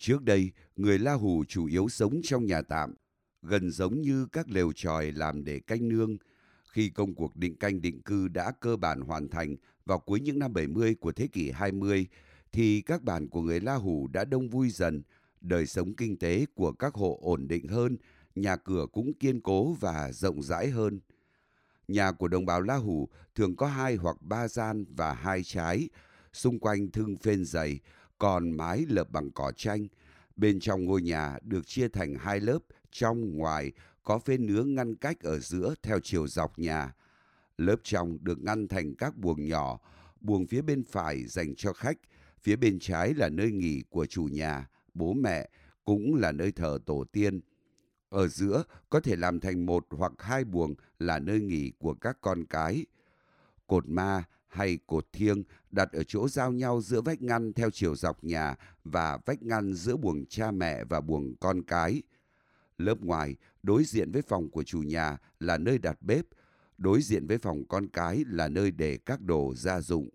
Trước đây, người La Hủ chủ yếu sống trong nhà tạm, gần giống như các lều chòi làm để canh nương. Khi công cuộc định canh định cư đã cơ bản hoàn thành vào cuối những năm 70 của thế kỷ 20, thì các bản của người La Hủ đã đông vui dần, đời sống kinh tế của các hộ ổn định hơn, nhà cửa cũng kiên cố và rộng rãi hơn. Nhà của đồng bào La Hủ thường có 2 hoặc 3 gian và 2 trái, xung quanh thưng phên dày, còn mái lợp bằng cỏ tranh. Bên trong ngôi nhà được chia thành 2 lớp, trong ngoài, có phên nứa ngăn cách ở giữa theo chiều dọc nhà. Lớp trong được ngăn thành các buồng nhỏ, buồng phía bên phải dành cho khách, phía bên trái là nơi nghỉ của chủ nhà, bố mẹ, cũng là nơi thờ tổ tiên. Ở giữa có thể làm thành 1 hoặc 2 buồng là nơi nghỉ của các con cái. Cột ma hay cột thiêng đặt ở chỗ giao nhau giữa vách ngăn theo chiều dọc nhà và vách ngăn giữa buồng cha mẹ và buồng con cái. Lớp ngoài đối diện với phòng của chủ nhà là nơi đặt bếp, đối diện với phòng con cái là nơi để các đồ gia dụng.